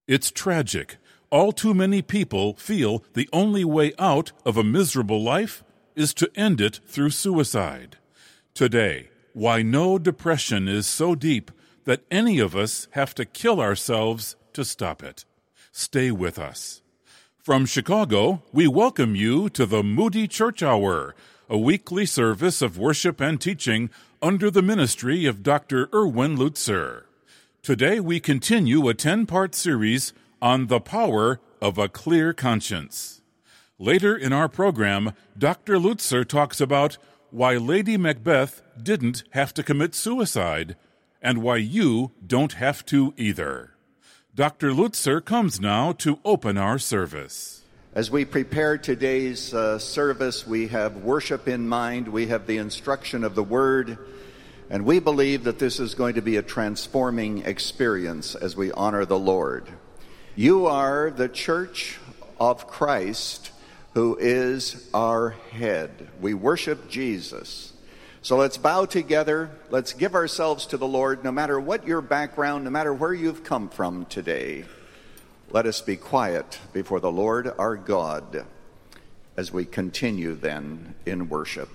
It's tragic. All too many people feel the only way out of a miserable life is to end it through suicide. Today, why no depression is so deep that any of us have to kill ourselves to stop it. Stay with us. From Chicago, we welcome you to the Moody Church Hour, a weekly service of worship and teaching under the ministry of Dr. Erwin Lutzer. Today we continue a 10-part series on the power of a clear conscience. Later in our program, Dr. Lutzer talks about why Lady Macbeth didn't have to commit suicide and why you don't have to either. Dr. Lutzer comes now to open our service. As we prepare today's service, we have worship in mind, we have the instruction of the Word, and we believe that this is going to be a transforming experience as we honor the Lord. You are the Church of Christ, who is our head. We worship Jesus. So let's bow together. Let's give ourselves to the Lord, no matter what your background, no matter where you've come from today. Let us be quiet before the Lord our God as we continue then in worship.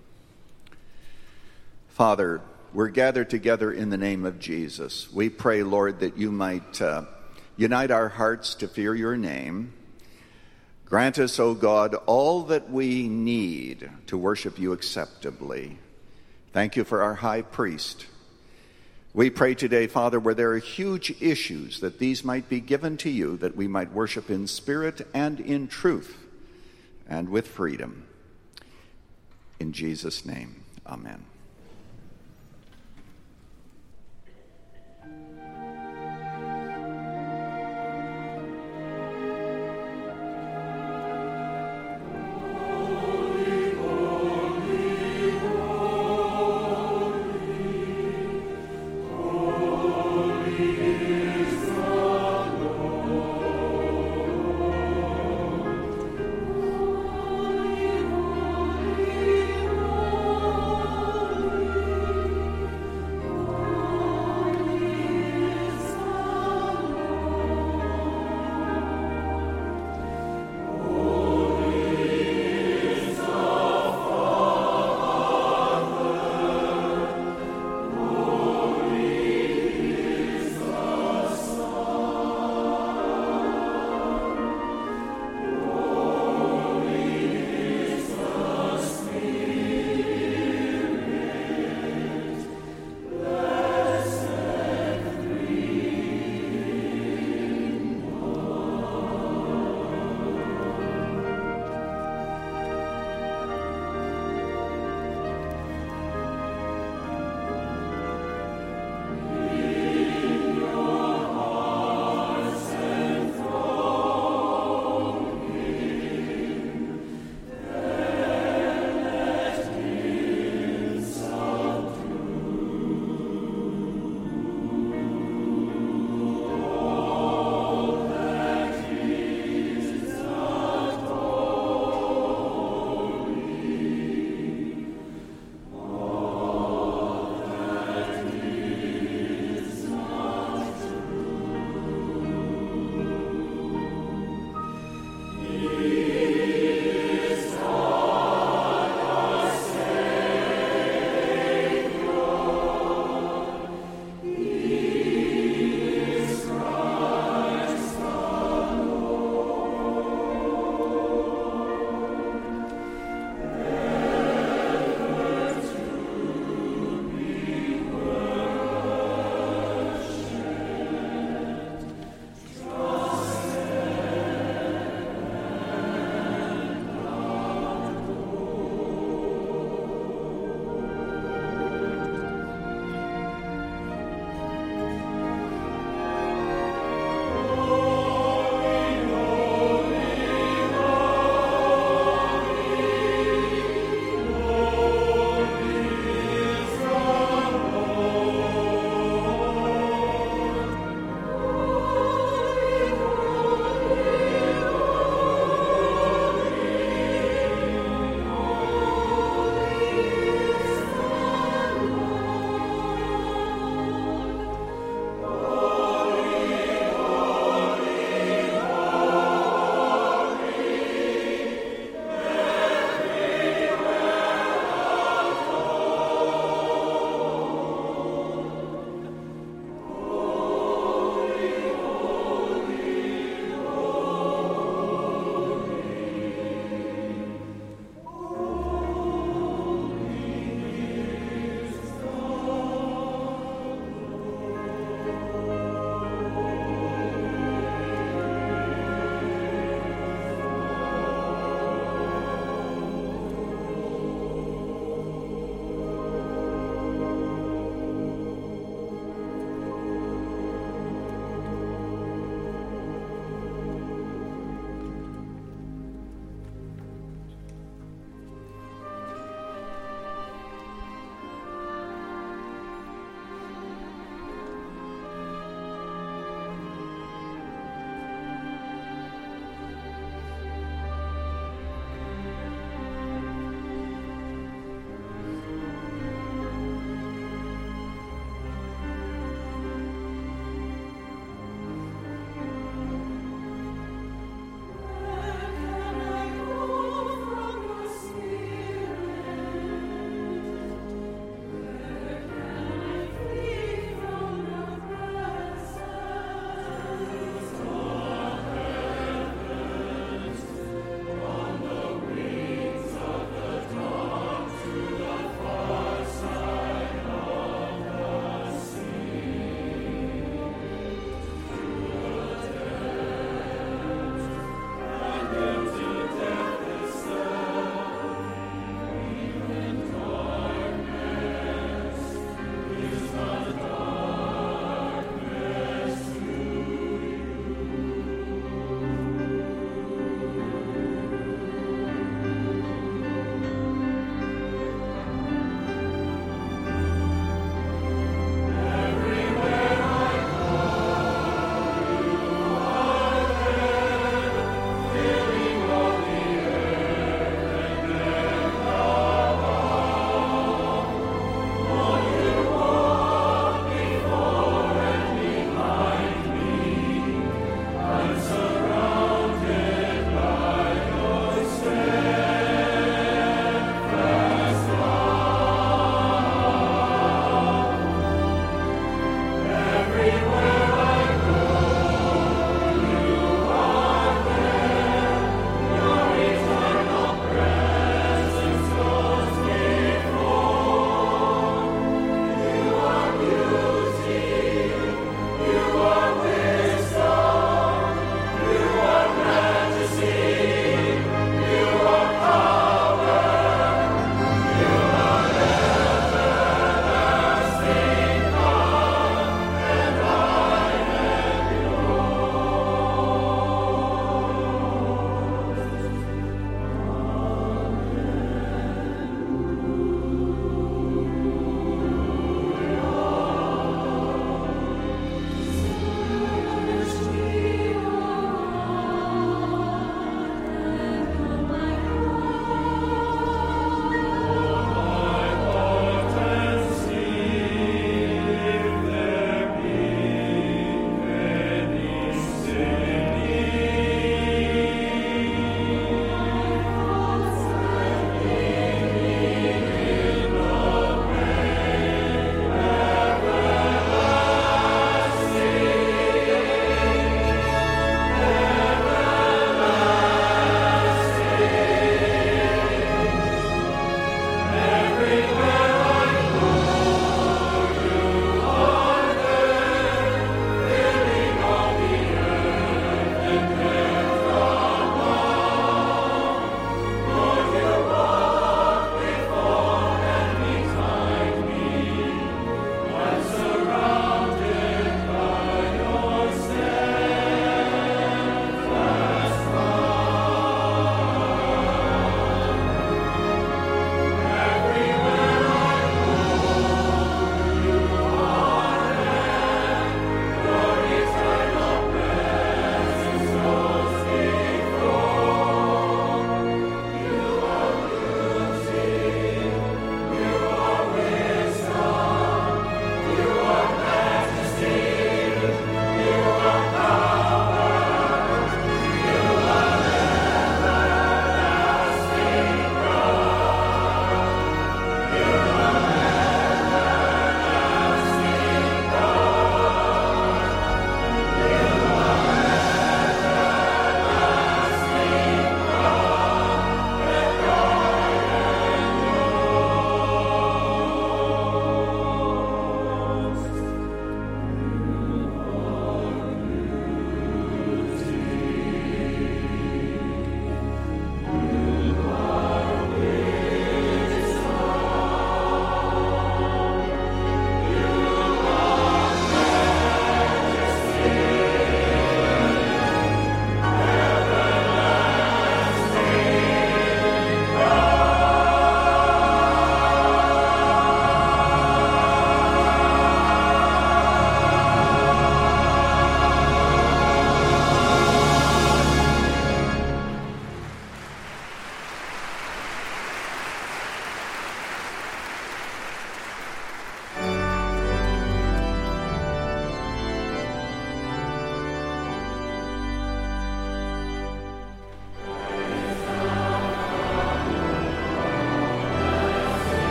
Father, we're gathered together in the name of Jesus. We pray, Lord, that you might unite our hearts to fear your name. Grant us, O God, all that we need to worship you acceptably. Thank you for our high priest. We pray today, Father, where there are huge issues, that these might be given to you, that we might worship in spirit and in truth and with freedom. In Jesus' name, amen.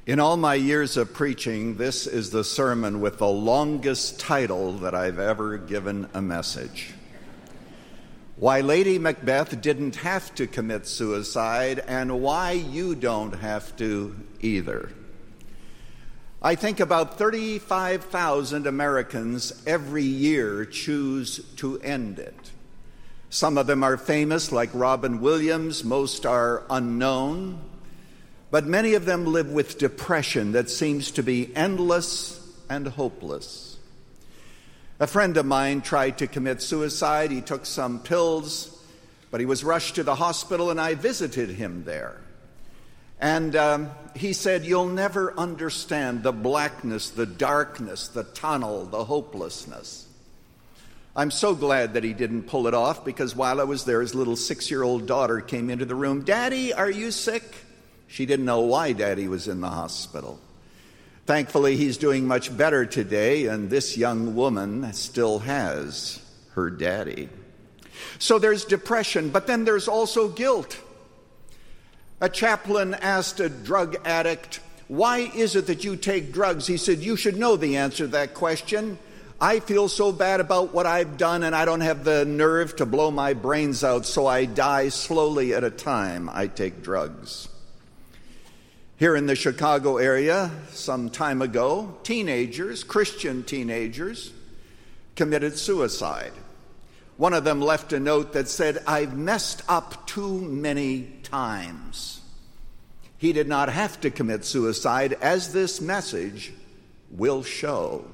In all my years of preaching, this is the sermon with the longest title that I've ever given a message. Why Lady Macbeth didn't have to commit suicide and why you don't have to either. I think about 35,000 Americans every year choose to end it. Some of them are famous, like Robin Williams. Most are unknown. But many of them live with depression that seems to be endless and hopeless. A friend of mine tried to commit suicide. He took some pills, but he was rushed to the hospital, and I visited him there. And he said, "You'll never understand the blackness, the darkness, the tunnel, the hopelessness." I'm so glad that he didn't pull it off, because while I was there, his little 6-year-old daughter came into the room. "Daddy, are you sick?" She didn't know why Daddy was in the hospital. Thankfully, he's doing much better today, and this young woman still has her daddy. So there's depression, but then there's also guilt. A chaplain asked a drug addict, "Why is it that you take drugs?" He said, "You should know the answer to that question. I feel so bad about what I've done, and I don't have the nerve to blow my brains out, so I die slowly at a time. I take drugs." Here in the Chicago area, some time ago, teenagers, Christian teenagers, committed suicide. One of them left a note that said, "I've messed up too many times." He did not have to commit suicide, as this message will show.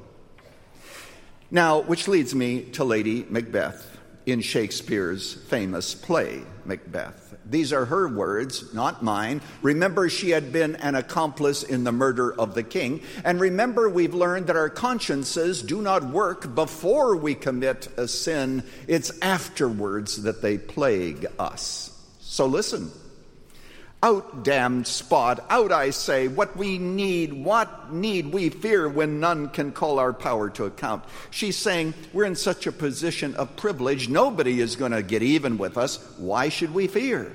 Now, which leads me to Lady Macbeth in Shakespeare's famous play, Macbeth. These are her words, not mine. Remember, she had been an accomplice in the murder of the king. And remember, we've learned that our consciences do not work before we commit a sin. It's afterwards that they plague us. So listen. "Out, damned spot, out, I say, what need we fear when none can call our power to account?" She's saying, we're in such a position of privilege, nobody is going to get even with us. Why should we fear?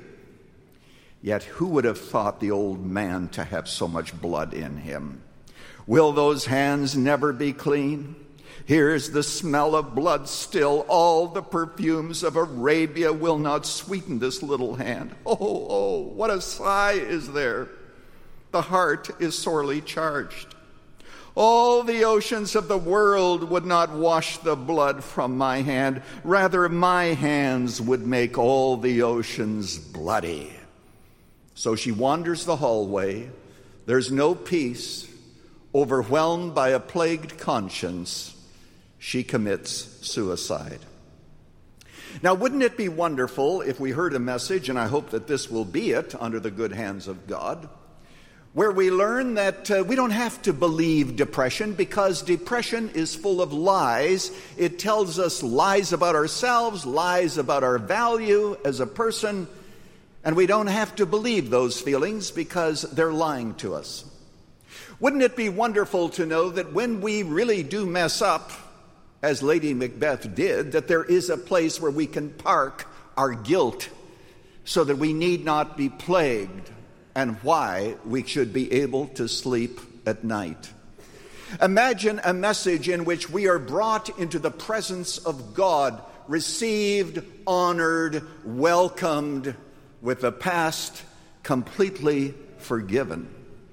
Yet who would have thought the old man to have so much blood in him? Will those hands never be clean? Here's the smell of blood still. All the perfumes of Arabia will not sweeten this little hand. Oh, what a sigh is there. The heart is sorely charged. All the oceans of the world would not wash the blood from my hand. Rather, my hands would make all the oceans bloody. So she wanders the hallway. There's no peace. Overwhelmed by a plagued conscience, she commits suicide. Now, wouldn't it be wonderful if we heard a message, and I hope that this will be it, under the good hands of God, where we learn that we don't have to believe depression, because depression is full of lies. It tells us lies about ourselves, lies about our value as a person, and we don't have to believe those feelings because they're lying to us. Wouldn't it be wonderful to know that when we really do mess up, as Lady Macbeth did, that there is a place where we can park our guilt so that we need not be plagued, and why we should be able to sleep at night. Imagine a message in which we are brought into the presence of God, received, honored, welcomed, with the past completely forgiven.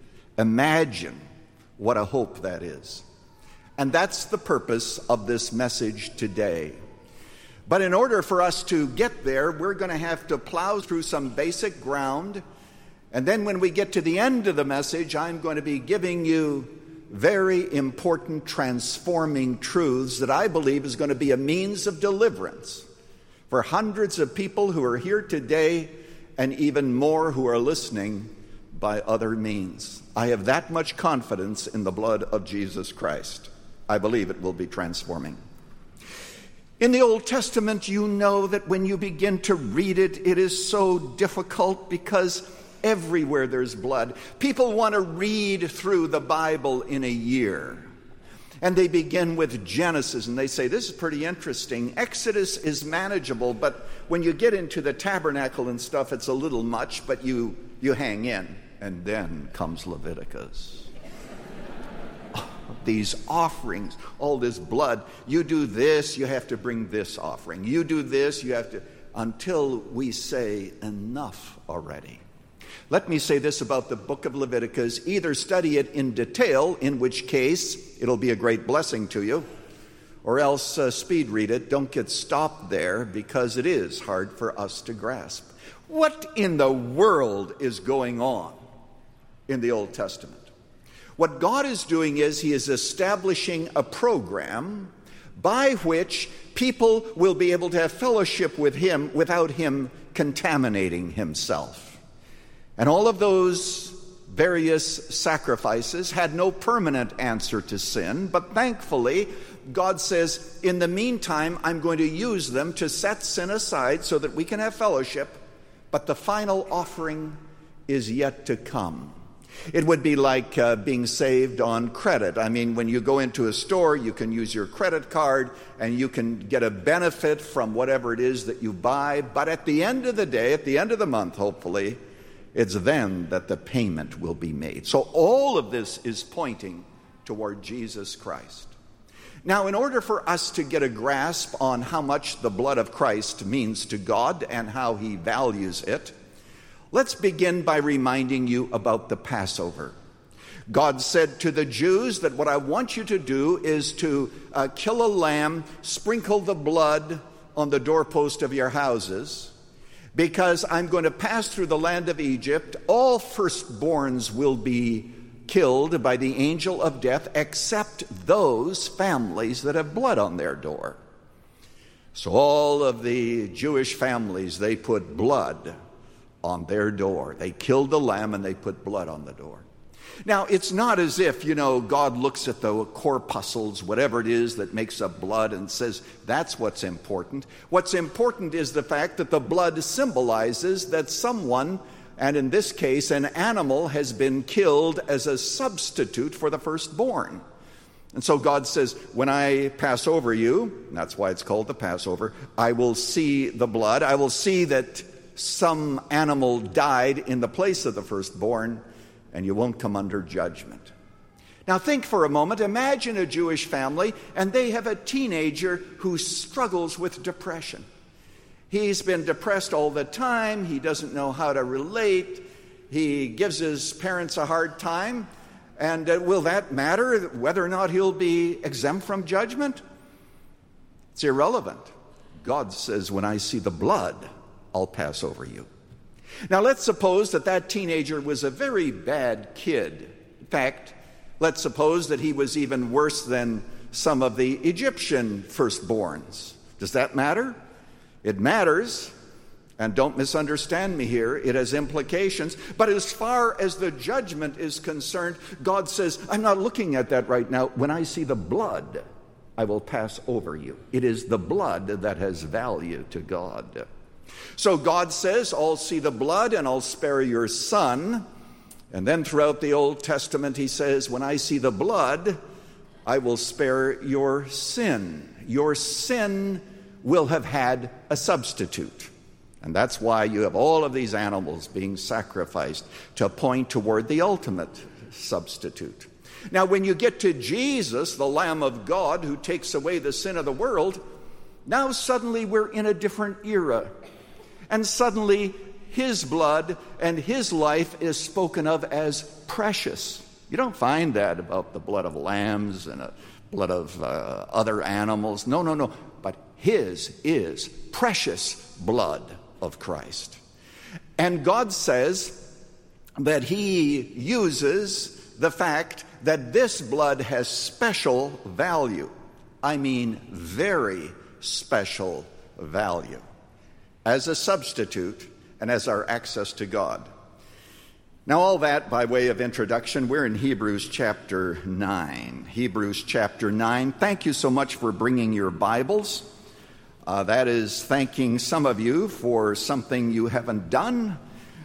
Imagine what a hope that is. And that's the purpose of this message today. But in order for us to get there, we're going to have to plow through some basic ground. And then when we get to the end of the message, I'm going to be giving you very important transforming truths that I believe is going to be a means of deliverance for hundreds of people who are here today, and even more who are listening by other means. I have that much confidence in the blood of Jesus Christ. I believe it will be transforming. In the Old Testament, you know that when you begin to read it, it is so difficult because everywhere there's blood. People want to read through the Bible in a year. And they begin with Genesis, and they say, this is pretty interesting. Exodus is manageable, but when you get into the tabernacle and stuff, it's a little much, but you You hang in, and then comes Leviticus. These offerings, all this blood. You do this, you have to bring this offering. You do this, you have to, until we say enough already. Let me say this about the book of Leviticus. Either study it in detail, in which case it'll be a great blessing to you, or else speed read it. Don't get stopped there, because it is hard for us to grasp. What in the world is going on in the Old Testament? What God is doing is He is establishing a program by which people will be able to have fellowship with Him without Him contaminating Himself. And all of those various sacrifices had no permanent answer to sin, but thankfully, God says, in the meantime, I'm going to use them to set sin aside so that we can have fellowship, but the final offering is yet to come. It would be like being saved on credit. I mean, when you go into a store, you can use your credit card and you can get a benefit from whatever it is that you buy. But at the end of the day, at the end of the month, hopefully, it's then that the payment will be made. So all of this is pointing toward Jesus Christ. Now, in order for us to get a grasp on how much the blood of Christ means to God and how He values it, let's begin by reminding you about the Passover. God said to the Jews that what I want you to do is to kill a lamb, sprinkle the blood on the doorpost of your houses, because I'm going to pass through the land of Egypt. All firstborns will be killed by the angel of death, except those families that have blood on their door. So all of the Jewish families, they put blood on their door. They killed the lamb and they put blood on the door. Now, it's not as if, God looks at the corpuscles, whatever it is that makes up blood, and says, that's what's important. What's important is the fact that the blood symbolizes that someone, and in this case, an animal, has been killed as a substitute for the firstborn. And so God says, when I pass over you, and that's why it's called the Passover, I will see the blood. I will see that some animal died in the place of the firstborn, and you won't come under judgment. Now think for a moment. Imagine a Jewish family, and they have a teenager who struggles with depression. He's been depressed all the time. He doesn't know how to relate. He gives his parents a hard time. And will that matter, whether or not he'll be exempt from judgment? It's irrelevant. God says, when I see the blood, I'll pass over you. Now, let's suppose that teenager was a very bad kid. In fact, let's suppose that he was even worse than some of the Egyptian firstborns. Does that matter? It matters, and don't misunderstand me here. It has implications. But as far as the judgment is concerned, God says, I'm not looking at that right now. When I see the blood, I will pass over you. It is the blood that has value to God. So God says, I'll see the blood and I'll spare your son. And then throughout the Old Testament, He says, when I see the blood, I will spare your sin. Your sin will have had a substitute. And that's why you have all of these animals being sacrificed to point toward the ultimate substitute. Now, when you get to Jesus, the Lamb of God, who takes away the sin of the world, now suddenly we're in a different era. And suddenly His blood and His life is spoken of as precious. You don't find that about the blood of lambs and blood of other animals. No. But His is precious blood of Christ. And God says that He uses the fact that this blood has special value. I mean, very special value, as a substitute and as our access to God. Now, all that by way of introduction. We're in Hebrews chapter 9. Hebrews chapter 9. Thank you so much for bringing your Bibles. That is thanking some of you for something you haven't done,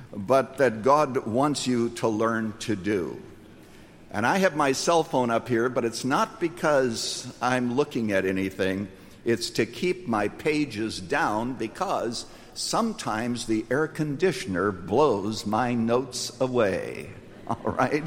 but that God wants you to learn to do. And I have my cell phone up here, but it's not because I'm looking at anything. It's to keep my pages down because sometimes the air conditioner blows my notes away. All right?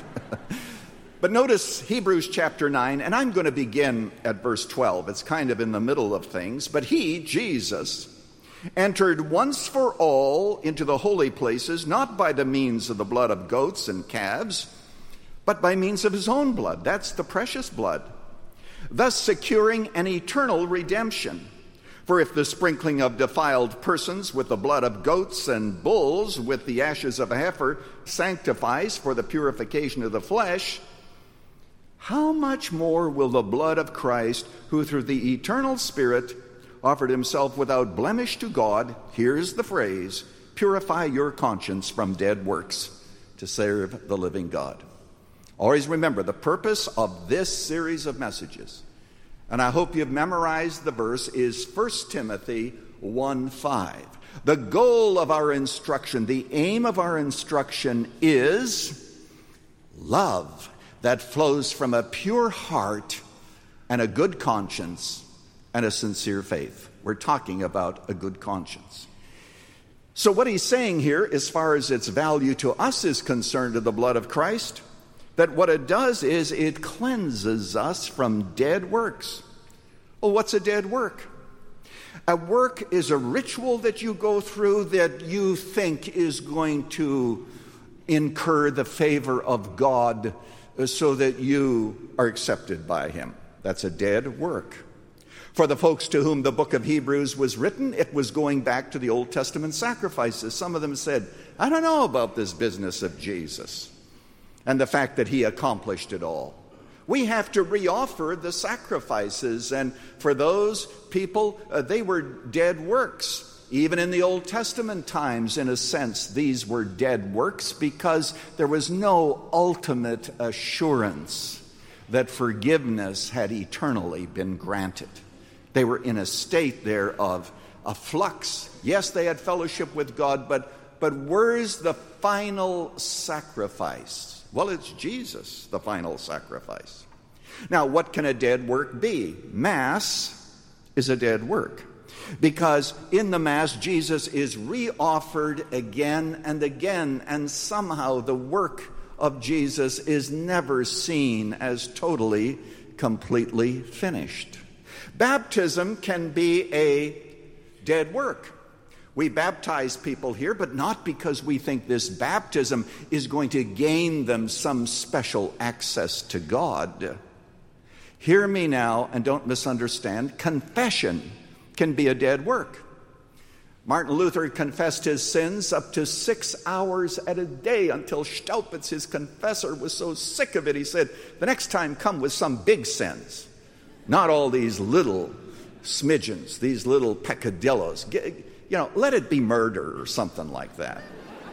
But notice Hebrews chapter 9, and I'm going to begin at verse 12. It's kind of in the middle of things. But he, Jesus, entered once for all into the holy places, not by the means of the blood of goats and calves, but by means of his own blood. That's the precious blood, thus securing an eternal redemption. For if the sprinkling of defiled persons with the blood of goats and bulls with the ashes of a heifer sanctifies for the purification of the flesh, how much more will the blood of Christ, who through the eternal Spirit offered himself without blemish to God, here's the phrase, purify your conscience from dead works to serve the living God. Always remember the purpose of this series of messages, and I hope you've memorized the verse, is 1 Timothy 1:5. The goal of our instruction, the aim of our instruction is love that flows from a pure heart and a good conscience and a sincere faith. We're talking about a good conscience. So what he's saying here, as far as its value to us is concerned, to the blood of Christ, that what it does is it cleanses us from dead works. Well, what's a dead work? A work is a ritual that you go through that you think is going to incur the favor of God so that you are accepted by him. That's a dead work. For the folks to whom the book of Hebrews was written, it was going back to the Old Testament sacrifices. Some of them said, I don't know about this business of Jesus and the fact that he accomplished it all. We have to reoffer the sacrifices. And for those people, they were dead works. Even in the Old Testament times, in a sense, these were dead works because there was no ultimate assurance that forgiveness had eternally been granted. They were in a state there of a flux. Yes, they had fellowship with God, but where's the final sacrifice? Well, it's Jesus, the final sacrifice. Now, what can a dead work be? Mass is a dead work. Because in the Mass, Jesus is reoffered again and again, and somehow the work of Jesus is never seen as totally, completely finished. Baptism can be a dead work. We baptize people here, but not because we think this baptism is going to gain them some special access to God. Hear me now and don't misunderstand. Confession can be a dead work. Martin Luther confessed his sins up to 6 hours at a day until Staupitz, his confessor, was so sick of it, he said, the next time come with some big sins, not all these little smidgens, these little peccadillos. Let it be murder or something like that.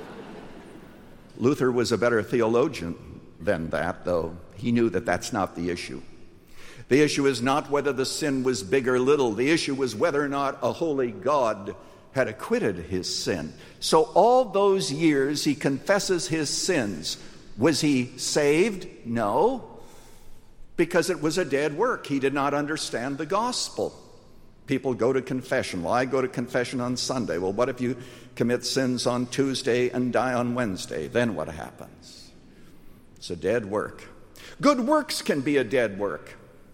Luther was a better theologian than that, though. He knew that that's not the issue. The issue is not whether the sin was big or little. The issue was whether or not a holy God had acquitted his sin. So all those years he confesses his sins. Was he saved? No, because it was a dead work. He did not understand the gospel. People go to confession. Well, I go to confession on Sunday. Well, what if you commit sins on Tuesday and die on Wednesday? Then what happens? It's a dead work. Good works can be a dead work.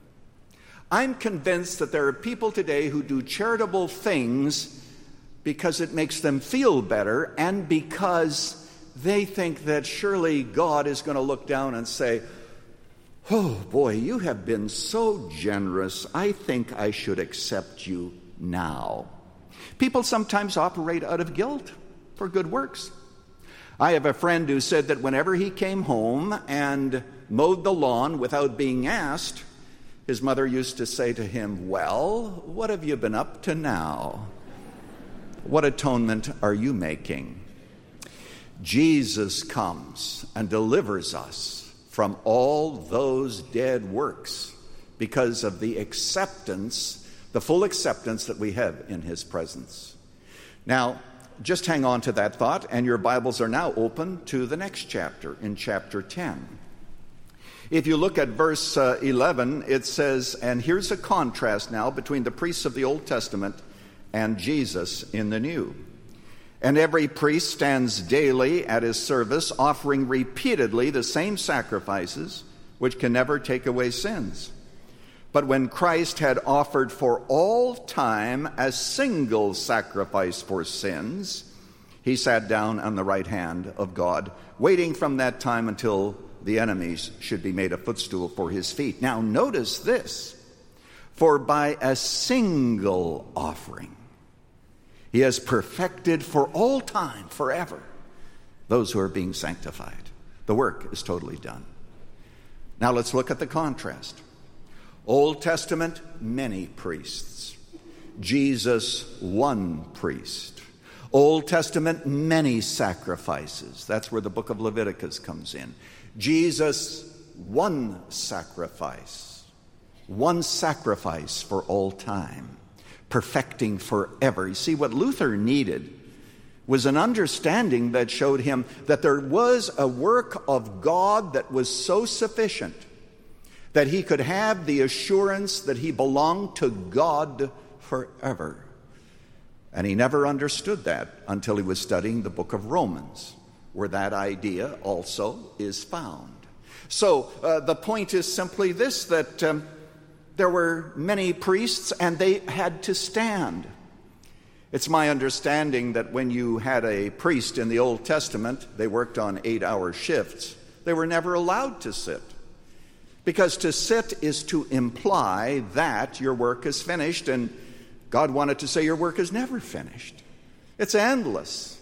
I'm convinced that there are people today who do charitable things because it makes them feel better and because they think that surely God is going to look down and say, oh boy, you have been so generous. I think I should accept you now. People sometimes operate out of guilt for good works. I have a friend who said that whenever he came home and mowed the lawn without being asked, his mother used to say to him, well, what have you been up to now? What atonement are you making? Jesus comes and delivers us from all those dead works because of the acceptance, the full acceptance that we have in his presence. Now, just hang on to that thought, and your Bibles are now open to the next chapter, in chapter 10. If you look at verse 11, it says, and here's a contrast now between the priests of the Old Testament and Jesus in the New. And every priest stands daily at his service, offering repeatedly the same sacrifices, which can never take away sins. But when Christ had offered for all time a single sacrifice for sins, he sat down on the right hand of God, waiting from that time until the enemies should be made a footstool for his feet. Now notice this, for by a single offering, he has perfected for all time, forever, those who are being sanctified. The work is totally done. Now let's look at the contrast. Old Testament, many priests. Jesus, one priest. Old Testament, many sacrifices. That's where the book of Leviticus comes in. Jesus, one sacrifice. One sacrifice for all time. Perfecting forever. You see, what Luther needed was an understanding that showed him that there was a work of God that was so sufficient that he could have the assurance that he belonged to God forever. And he never understood that until he was studying the book of Romans, where that idea also is found. So the point is simply this, that there were many priests and they had to stand. It's my understanding that when you had a priest in the Old Testament, they worked on 8-hour shifts. They were never allowed to sit. Because to sit is to imply that your work is finished, and God wanted to say your work is never finished. It's endless.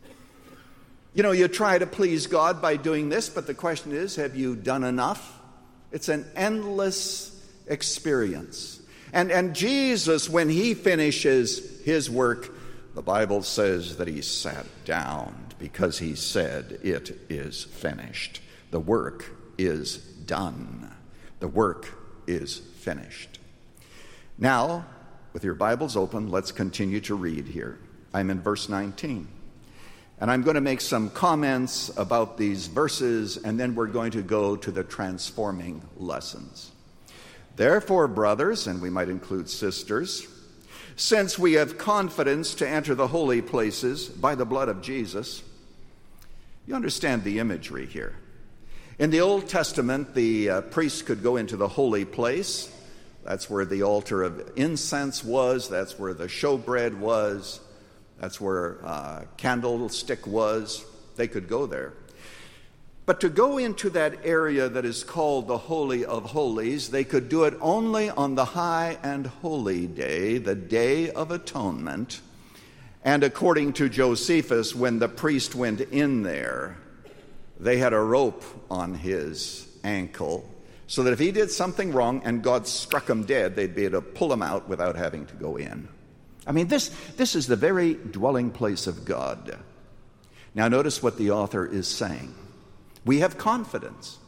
You know, you try to please God by doing this, but the question is, have you done enough? It's an endless experience. And Jesus, when he finishes his work, the Bible says that he sat down because he said, it is finished. The work is done. The work is finished. Now, with your Bibles open, let's continue to read here. I'm in verse 19. And I'm going to make some comments about these verses, and then we're going to go to the transforming lessons. Therefore, brothers, and we might include sisters, since we have confidence to enter the holy places by the blood of Jesus, you understand the imagery here. In the Old Testament, the priest could go into the holy place. That's where the altar of incense was. That's where the showbread was. That's where candlestick was. They could go there. But to go into that area that is called the Holy of Holies, they could do it only on the high and holy day, the Day of Atonement. And according to Josephus, when the priest went in there, they had a rope on his ankle so that if he did something wrong and God struck him dead, they'd be able to pull him out without having to go in. I mean, this is the very dwelling place of God. Now notice what the author is saying. We have confidence.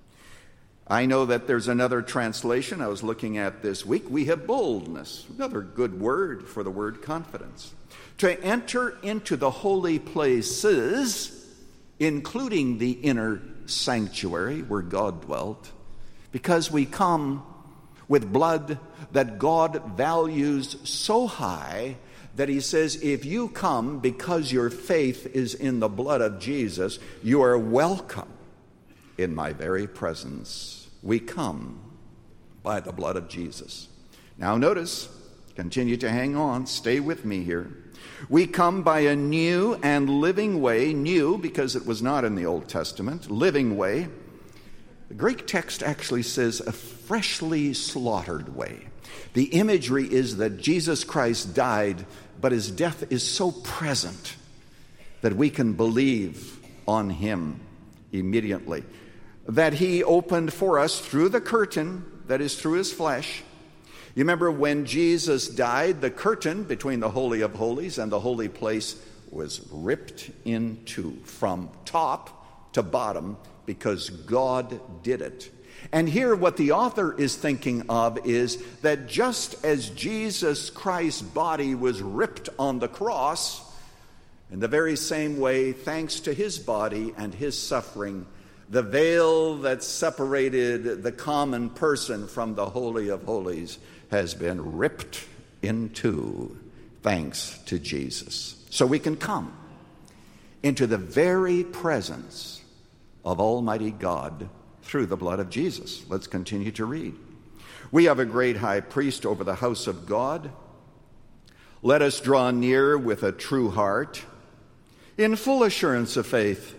I know that there's another translation I was looking at this week. We have boldness. Another good word for the word confidence. To enter into the holy places, including the inner sanctuary where God dwelt, because we come with blood that God values so high that he says, if you come because your faith is in the blood of Jesus, you are welcome in my very presence. We come by the blood of Jesus. Now notice, continue to hang on, stay with me here. We come by a new and living way, new because it was not in the Old Testament, living way. The Greek text actually says a freshly slaughtered way. The imagery is that Jesus Christ died, but his death is so present that we can believe on him immediately. That he opened for us through the curtain, that is through his flesh. You remember when Jesus died, the curtain between the Holy of Holies and the holy place was ripped in two from top to bottom because God did it. And here what the author is thinking of is that just as Jesus Christ's body was ripped on the cross, in the very same way, thanks to his body and his suffering, The veil that separated the common person from the Holy of Holies has been ripped in two, thanks to Jesus. So we can come into the very presence of Almighty God through the blood of Jesus. Let's continue to read. We have a great high priest over the house of God. Let us draw near with a true heart, in full assurance of faith.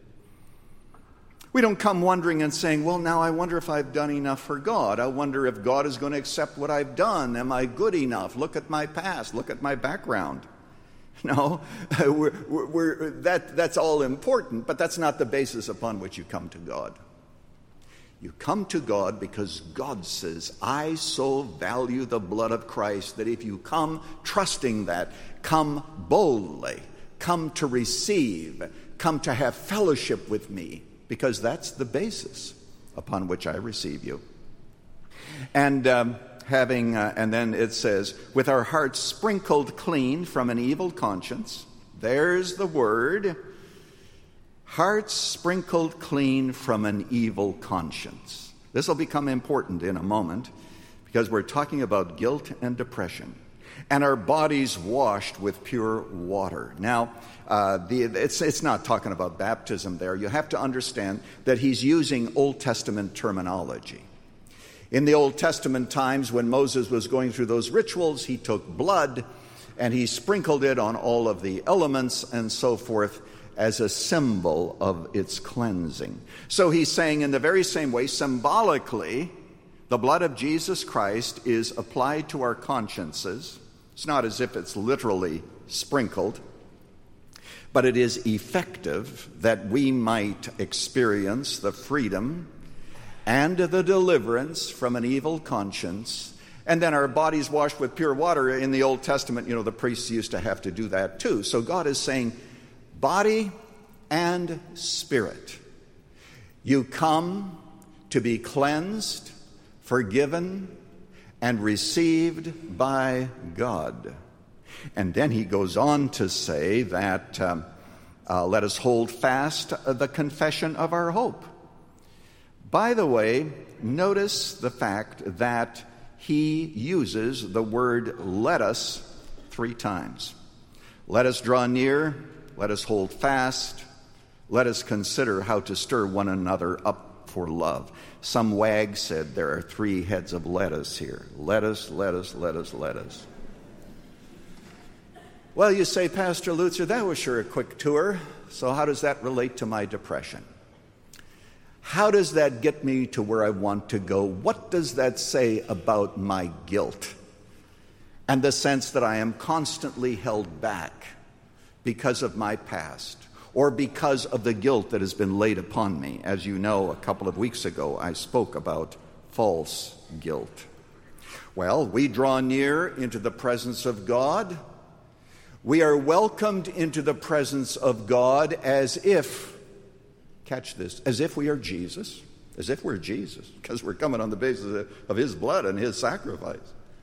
We don't come wondering and saying, well, now I wonder if I've done enough for God. I wonder if God is going to accept what I've done. Am I good enough? Look at my past. Look at my background. No, that's all important, but that's not the basis upon which you come to God. You come to God because God says, I so value the blood of Christ that if you come trusting that, come boldly, come to receive, come to have fellowship with me, because that's the basis upon which I receive you. And and then it says, with our hearts sprinkled clean from an evil conscience. There's the word. Hearts sprinkled clean from an evil conscience. This will become important in a moment because we're talking about guilt and depression. And our bodies washed with pure water. Now, it's not talking about baptism there. You have to understand that he's using Old Testament terminology. In the Old Testament times, when Moses was going through those rituals, he took blood and he sprinkled it on all of the elements and so forth as a symbol of its cleansing. So he's saying in the very same way, symbolically, the blood of Jesus Christ is applied to our consciences. It's not as if it's literally sprinkled, but it is effective that we might experience the freedom and the deliverance from an evil conscience. And then our bodies washed with pure water. In the Old Testament, the priests used to have to do that too. So God is saying, body and spirit, you come to be cleansed, forgiven, and received by God. And then he goes on to say that let us hold fast the confession of our hope. By the way, notice the fact that he uses the word let us 3 times. Let us draw near, let us hold fast, let us consider how to stir one another up for love. Some wag said there are 3 heads of lettuce here. Lettuce, lettuce, lettuce, lettuce. Well, you say, Pastor Lutzer, that was sure a quick tour. So how does that relate to my depression? How does that get me to where I want to go? What does that say about my guilt and the sense that I am constantly held back because of my past or because of the guilt that has been laid upon me? As you know, a couple of weeks ago, I spoke about false guilt. Well, we draw near into the presence of God. We are welcomed into the presence of God as if, catch this, as if we are Jesus, as if we're Jesus, because we're coming on the basis of his blood and his sacrifice.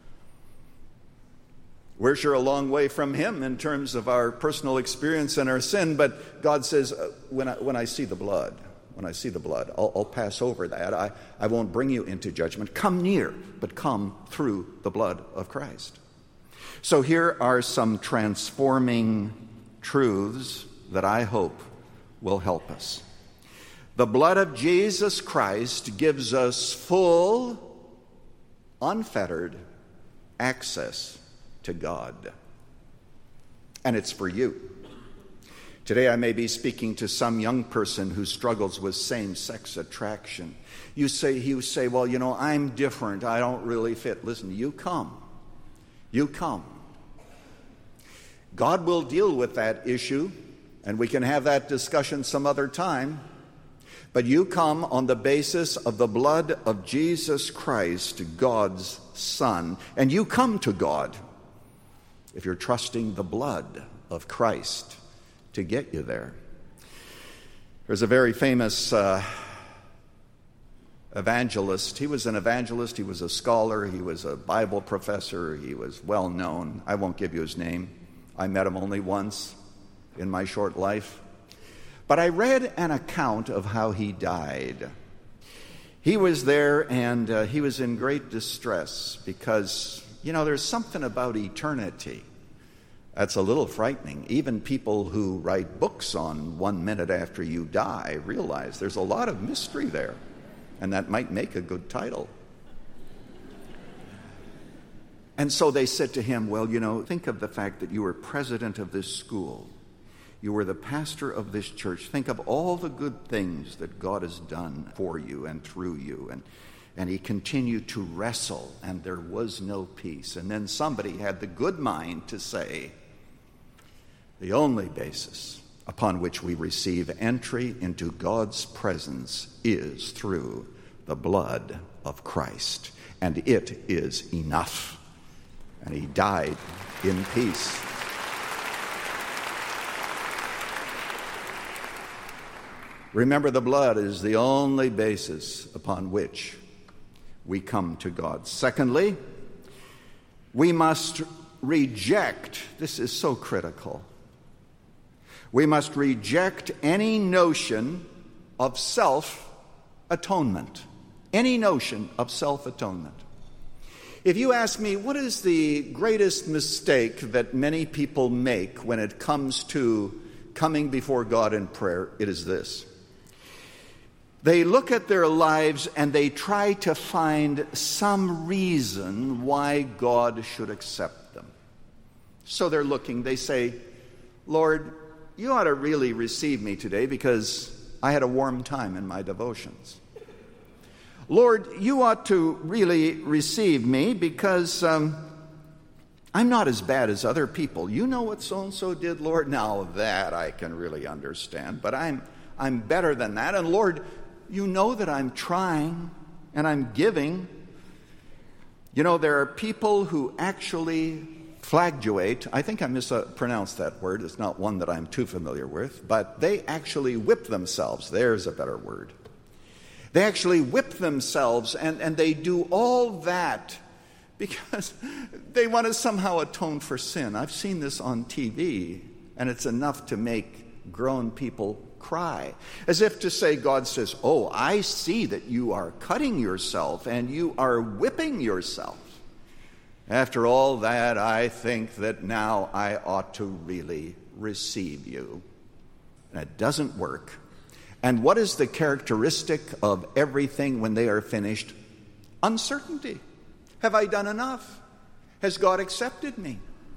We're sure a long way from him in terms of our personal experience and our sin, but God says, when I see the blood, I'll pass over that. I won't bring you into judgment. Come near, but come through the blood of Christ. So here are some transforming truths that I hope will help us. The blood of Jesus Christ gives us full, unfettered access to God. And it's for you. Today I may be speaking to some young person who struggles with same-sex attraction. You say, well, I'm different. I don't really fit. Listen, you come. You come. God will deal with that issue, and we can have that discussion some other time. But you come on the basis of the blood of Jesus Christ, God's Son. And you come to God if you're trusting the blood of Christ to get you there. There's a very famous evangelist. He was an evangelist. He was a scholar. He was a Bible professor. He was well known. I won't give you his name. I met him only once in my short life. But I read an account of how he died. He was there and he was in great distress because, there's something about eternity that's a little frightening. Even people who write books on 1 minute after you die realize there's a lot of mystery there, and that might make a good title. And so they said to him, well, think of the fact that you were president of this school. You were the pastor of this church. Think of all the good things that God has done for you and through you. And he continued to wrestle, and there was no peace. And then somebody had the good mind to say, the only basis upon which we receive entry into God's presence is through the blood of Christ. And it is enough. And he died in peace. Remember, the blood is the only basis upon which we come to God. Secondly, we must reject, this is so critical, we must reject any notion of self-atonement. Any notion of self-atonement. If you ask me, what is the greatest mistake that many people make when it comes to coming before God in prayer, it is this. They look at their lives and they try to find some reason why God should accept them. So they're looking, they say, Lord, you ought to really receive me today because I had a warm time in my devotions. Lord, you ought to really receive me because I'm not as bad as other people. You know what so-and-so did, Lord? Now that I can really understand, but I'm better than that. And Lord, you know that I'm trying and I'm giving. There are people who actually flagellate. I think I mispronounced that word. It's not one that I'm too familiar with, but they actually whip themselves. There's a better word. They actually whip themselves and they do all that because they want to somehow atone for sin. I've seen this on TV, and it's enough to make grown people cry. As if to say, God says, oh, I see that you are cutting yourself and you are whipping yourself. After all that, I think that now I ought to really receive you. And it doesn't work. And what is the characteristic of everything when they are finished? Uncertainty. Have I done enough? Has God accepted me?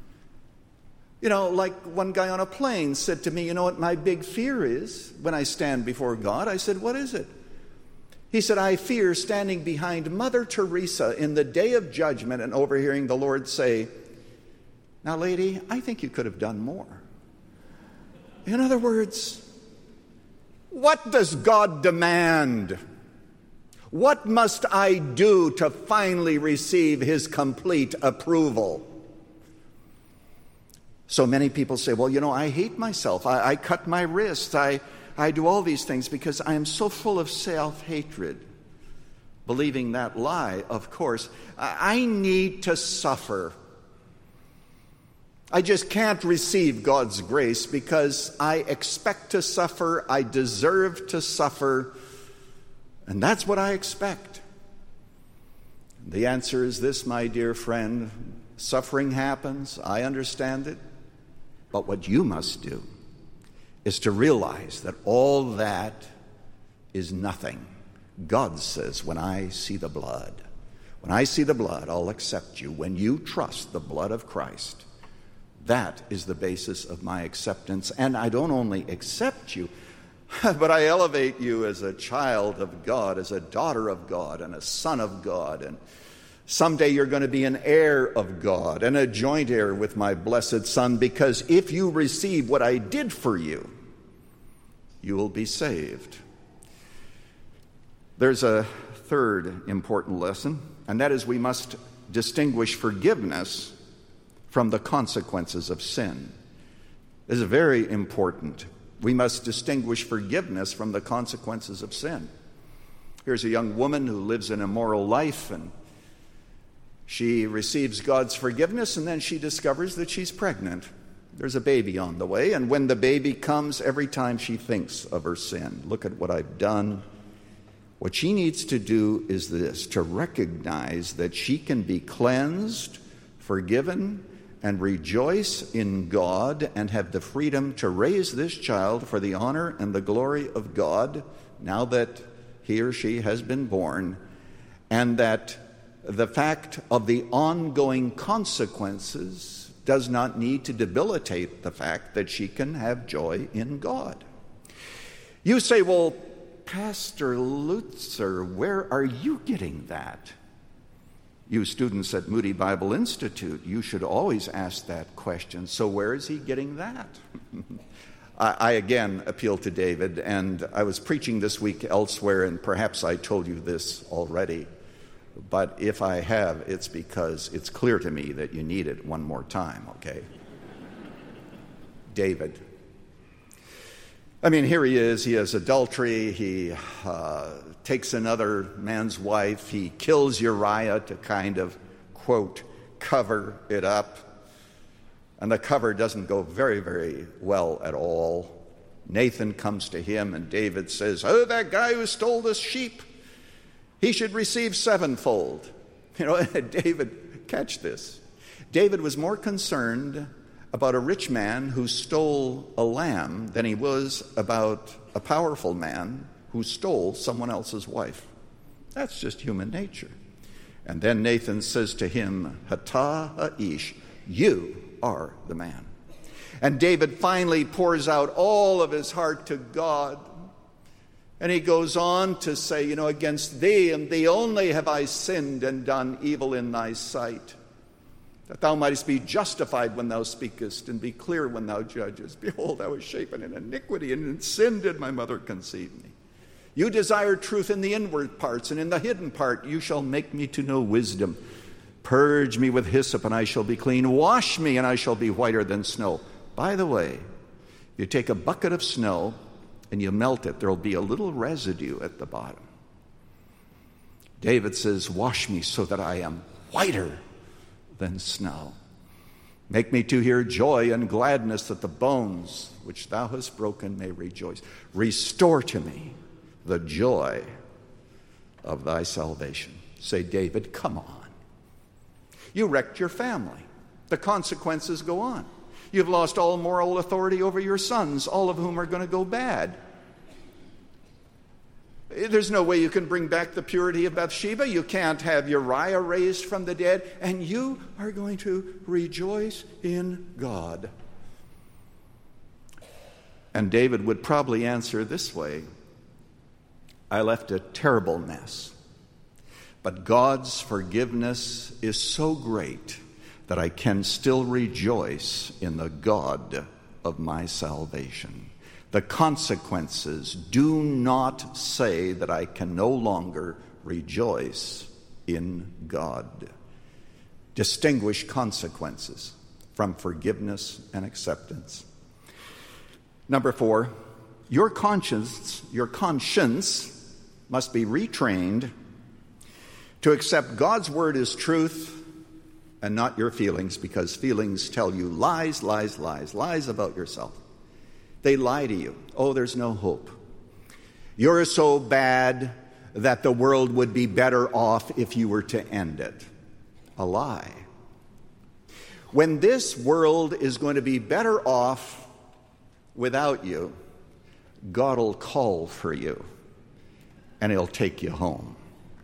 Like one guy on a plane said to me, what my big fear is when I stand before God? I said, what is it? He said, I fear standing behind Mother Teresa in the day of judgment and overhearing the Lord say, now, lady, I think you could have done more. In other words, what does God demand? What must I do to finally receive his complete approval? So many people say, well, I hate myself. I cut my wrist. I do all these things because I am so full of self-hatred. Believing that lie, of course, I need to suffer. I just can't receive God's grace because I expect to suffer, I deserve to suffer, and that's what I expect. The answer is this, my dear friend. Suffering happens, I understand it, but what you must do is to realize that all that is nothing. God says, when I see the blood, I'll accept you. When you trust the blood of Christ, that is the basis of my acceptance. And I don't only accept you, but I elevate you as a child of God, as a daughter of God, and a son of God. And someday you're going to be an heir of God and a joint heir with my blessed Son, because if you receive what I did for you, you will be saved. There's a third important lesson, and that is we must distinguish forgiveness from the consequences of sin. This is very important. We must distinguish forgiveness from the consequences of sin. Here's a young woman who lives an immoral life, and she receives God's forgiveness, and then she discovers that she's pregnant. There's a baby on the way, and when the baby comes, every time she thinks of her sin, look at what I've done. What she needs to do is this, to recognize that she can be cleansed, forgiven, and rejoice in God and have the freedom to raise this child for the honor and the glory of God now that he or she has been born, and that the fact of the ongoing consequences does not need to debilitate the fact that she can have joy in God. You say, well, Pastor Lutzer, where are you getting that? You students at Moody Bible Institute, you should always ask that question. So where is he getting that? I again appeal to David, and I was preaching this week elsewhere, and perhaps I told you this already. But if I have, it's because it's clear to me that you need it one more time, okay? David. I mean, here he is. He has adultery. He takes another man's wife. He kills Uriah to kind of, quote, cover it up. And the cover doesn't go very, very well at all. Nathan comes to him, and David says, oh, that guy who stole the sheep, he should receive sevenfold. You know, David, catch this. David was more concerned about a rich man who stole a lamb than he was about a powerful man who stole someone else's wife. That's just human nature. And then Nathan says to him, Hata ha'ish, you are the man. And David finally pours out all of his heart to God. And he goes on to say, you know, against thee and thee only have I sinned and done evil in thy sight, that thou mightest be justified when thou speakest and be clear when thou judgest. Behold, I was shapen in iniquity, and in sin did my mother conceive me. You desire truth in the inward parts, and in the hidden part you shall make me to know wisdom. Purge me with hyssop, and I shall be clean. Wash me, and I shall be whiter than snow. By the way, if you take a bucket of snow and you melt it, there will be a little residue at the bottom. David says, wash me so that I am whiter than snow. Make me to hear joy and gladness, that the bones which thou hast broken may rejoice. Restore to me the joy of thy salvation. Say, David, come on. You wrecked your family. The consequences go on. You've lost all moral authority over your sons, all of whom are going to go bad. There's no way you can bring back the purity of Bathsheba. You can't have Uriah raised from the dead. And you are going to rejoice in God. And David would probably answer this way: I left a terrible mess. But God's forgiveness is so great that I can still rejoice in the God of my salvation. The consequences do not say that I can no longer rejoice in God. Distinguish consequences from forgiveness and acceptance. Number 4, your conscience must be retrained to accept God's word as truth and not your feelings, because feelings tell you lies about yourself. They lie to you. Oh, there's no hope. You're so bad that the world would be better off if you were to end it. A lie. When this world is going to be better off without you, God will call for you and he'll take you home.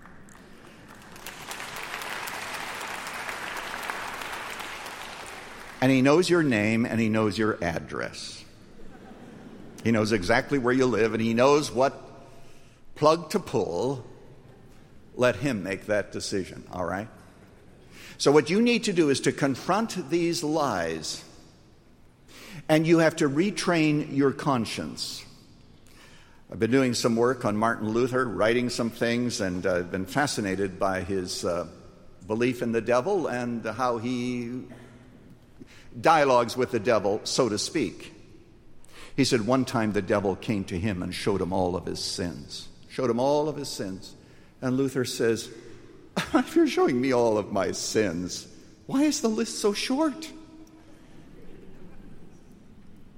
And he knows your name and he knows your address. He knows exactly where you live, and he knows what plug to pull. Let him make that decision, all right? So what you need to do is to confront these lies, and you have to retrain your conscience. I've been doing some work on Martin Luther, writing some things, and I've been fascinated by his belief in the devil and how he dialogues with the devil, so to speak. He said one time the devil came to him and showed him all of his sins. And Luther says, if you're showing me all of my sins, why is the list so short?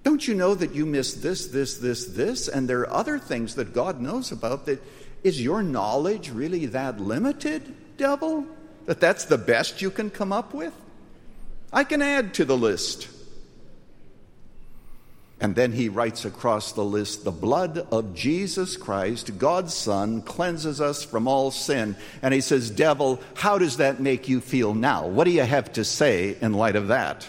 Don't you know that you missed this, and there are other things that God knows about? That is your knowledge really that limited, devil? That's the best you can come up with? I can add to the list. And then he writes across the list, the blood of Jesus Christ, God's Son, cleanses us from all sin. And he says, devil, how does that make you feel now? What do you have to say in light of that?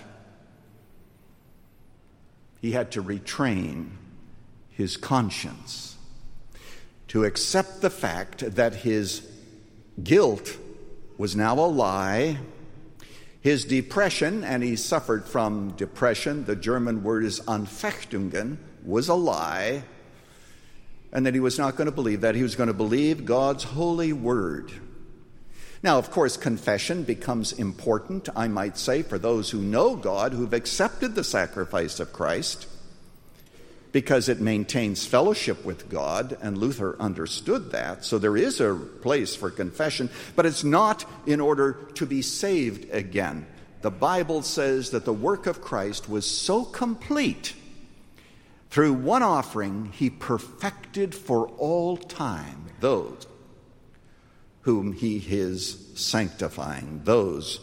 He had to retrain his conscience to accept the fact that his guilt was now a lie. His depression, and he suffered from depression, the German word is Anfechtungen, was a lie. And that he was not going to believe that. He was going to believe God's holy word. Now, of course, confession becomes important, I might say, for those who know God, who've accepted the sacrifice of Christ, because it maintains fellowship with God, and Luther understood that. So there is a place for confession, but it's not in order to be saved again. The Bible says that the work of Christ was so complete. Through one offering, he perfected for all time those whom he is sanctifying, those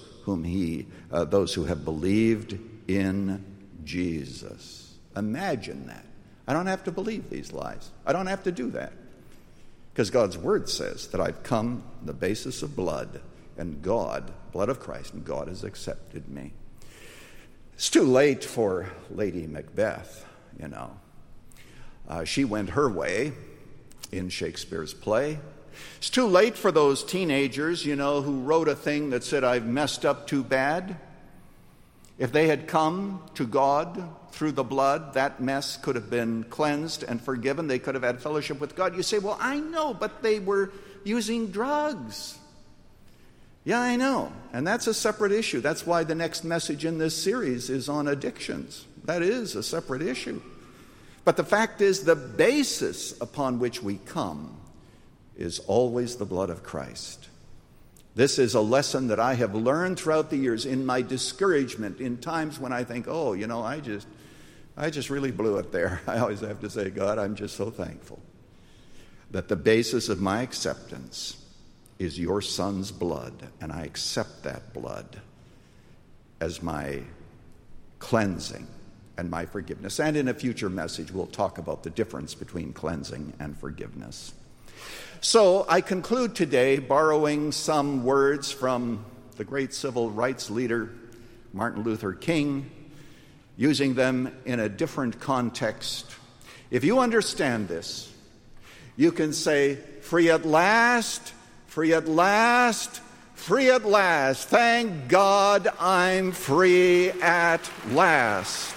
who have believed in Jesus. Imagine that. I don't have to believe these lies. I don't have to do that. Because God's word says that I've come on the basis of blood, and God, blood of Christ, and God has accepted me. It's too late for Lady Macbeth, you know. She went her way in Shakespeare's play. It's too late for those teenagers, you know, who wrote a thing that said, I've messed up too bad. If they had come to God through the blood, that mess could have been cleansed and forgiven. They could have had fellowship with God. You say, well, I know, but they were using drugs. Yeah, I know. And that's a separate issue. That's why the next message in this series is on addictions. That is a separate issue. But the fact is, the basis upon which we come is always the blood of Christ. This is a lesson that I have learned throughout the years in my discouragement, in times when I think, oh, you know, I just really blew it there. I always have to say, God, I'm just so thankful that the basis of my acceptance is your Son's blood, and I accept that blood as my cleansing and my forgiveness. And in a future message, we'll talk about the difference between cleansing and forgiveness. So I conclude today borrowing some words from the great civil rights leader, Martin Luther King, using them in a different context. If you understand this, you can say, free at last, free at last, free at last. Thank God I'm free at last.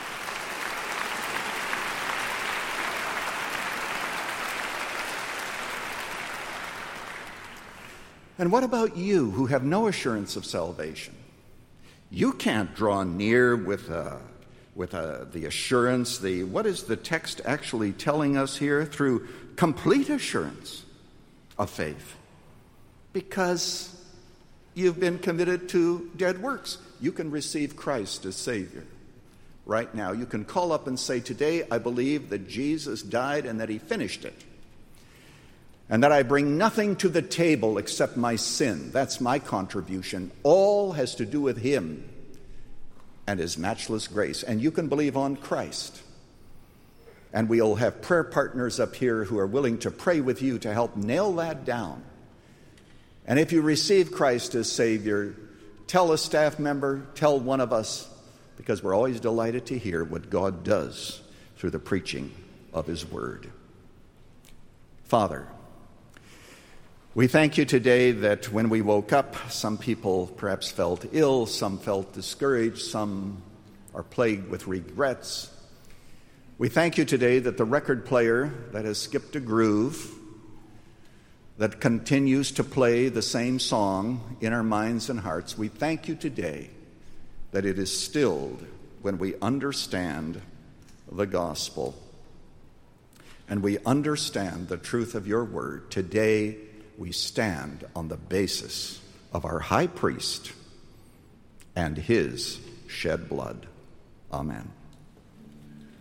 And what about you who have no assurance of salvation? You can't draw near with the assurance, what is the text actually telling us here? Through complete assurance of faith. Because you've been committed to dead works. You can receive Christ as Savior right now. You can call up and say, today I believe that Jesus died and that he finished it. And that I bring nothing to the table except my sin. That's my contribution. All has to do with him and his matchless grace. And you can believe on Christ. And we'll have prayer partners up here who are willing to pray with you to help nail that down. And if you receive Christ as Savior, tell a staff member, tell one of us, because we're always delighted to hear what God does through the preaching of his word. Father, we thank you today that when we woke up, some people perhaps felt ill, some felt discouraged, some are plagued with regrets. We thank you today that the record player that has skipped a groove, that continues to play the same song in our minds and hearts, we thank you today that it is stilled when we understand the gospel and we understand the truth of your word. Today, we stand on the basis of our high priest and his shed blood. Amen.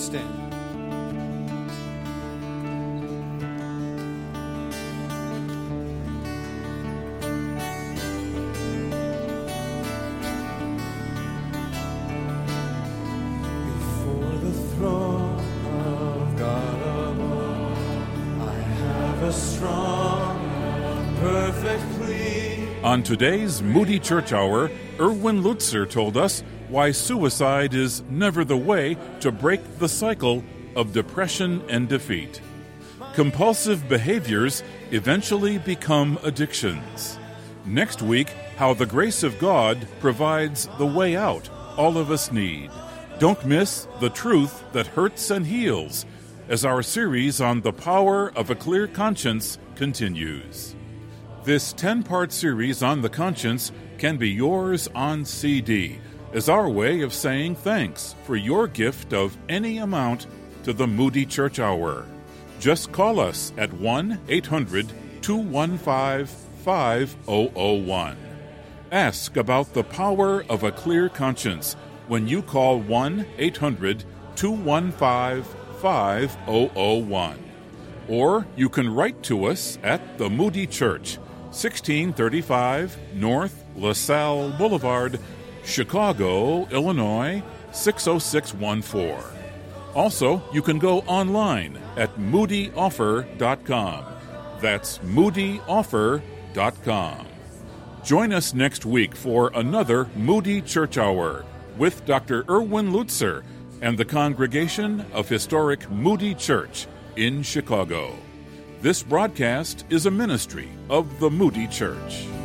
stand? On today's Moody Church Hour, Erwin Lutzer told us why suicide is never the way to break the cycle of depression and defeat. Compulsive behaviors eventually become addictions. Next week, how the grace of God provides the way out all of us need. Don't miss The Truth That Hurts and Heals as our series on the power of a clear conscience continues. This 10-part series on the conscience can be yours on CD as our way of saying thanks for your gift of any amount to the Moody Church Hour. Just call us at 1-800-215-5001. Ask about the power of a clear conscience when you call 1-800-215-5001. Or you can write to us at the Moody Church, 1635 North LaSalle Boulevard, Chicago, Illinois, 60614. Also, you can go online at moodyoffer.com. That's moodyoffer.com. Join us next week for another Moody Church Hour with Dr. Erwin Lutzer and the congregation of historic Moody Church in Chicago. This broadcast is a ministry of the Moody Church.